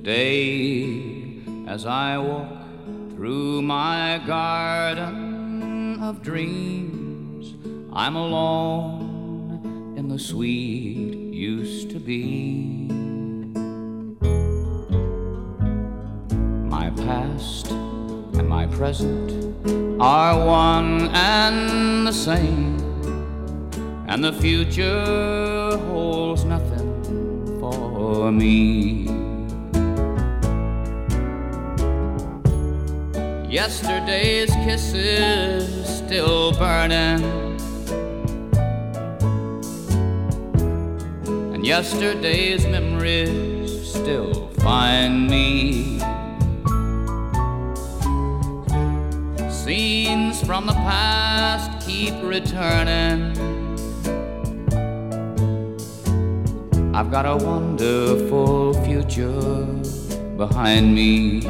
Today, as I walk through my garden of dreams, I'm alone in the sweet used to be. My past and my present are one and the same, and the future holds nothing for me. Yesterday's kisses still burning, and yesterday's memories still find me. Scenes from the past keep returning. I've got a wonderful future behind me.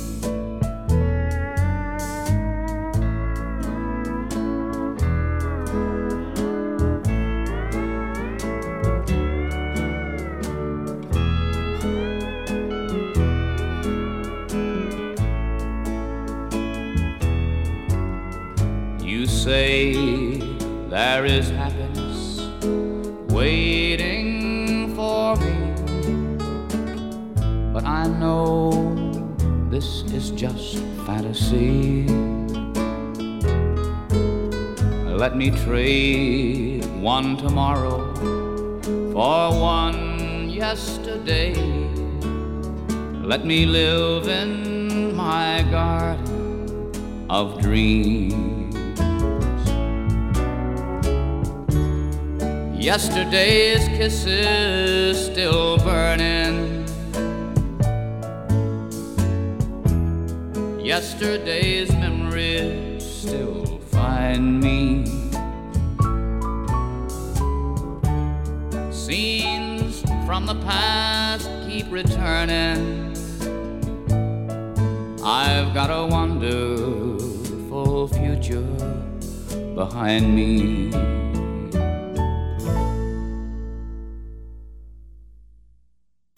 You say there is happiness waiting for me, but I know this is just fantasy. Let me trade one tomorrow for one yesterday. Let me live in my garden of dreams. Yesterday's kisses still burning, yesterday's memories still find me. Scenes from the past keep returning. I've got a wonderful future behind me.